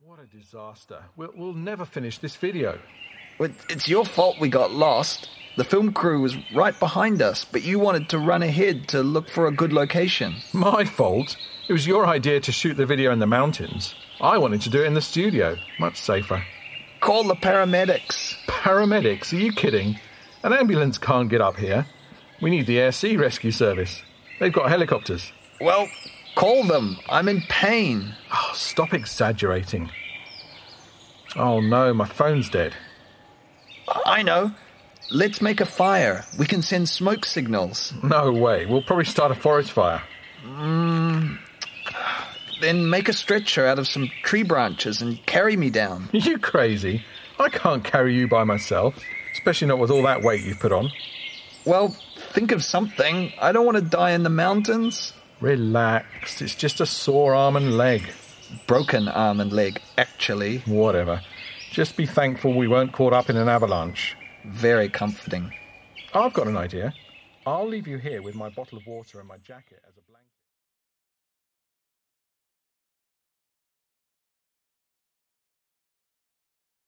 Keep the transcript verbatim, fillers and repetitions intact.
What a disaster. We'll, we'll never finish this video. It's your fault we got lost. The film crew was right behind us, but you wanted to run ahead to look for a good location. My fault? It was your idea to shoot the video in the mountains. I wanted to do it in the studio. Much safer. Call the paramedics. Paramedics? Are you kidding? An ambulance can't get up here. We need the Air Sea Rescue Service. They've got helicopters. Well, call them. I'm in pain. Oh, stop exaggerating. Oh no, my phone's dead. I know. Let's make a fire. We can send smoke signals. No way. We'll probably start a forest fire. Mm, then make a stretcher out of some tree branches and carry me down. Are you crazy? I can't carry you by myself, especially not with all that weight you've put on. Well, think of something. I don't want to die in the mountains. Relax. It's just a sore arm and leg. Broken arm and leg, actually. Whatever. Just be thankful we weren't caught up in an avalanche. Very comforting. I've got an idea. I'll leave you here with my bottle of water and my jacket as a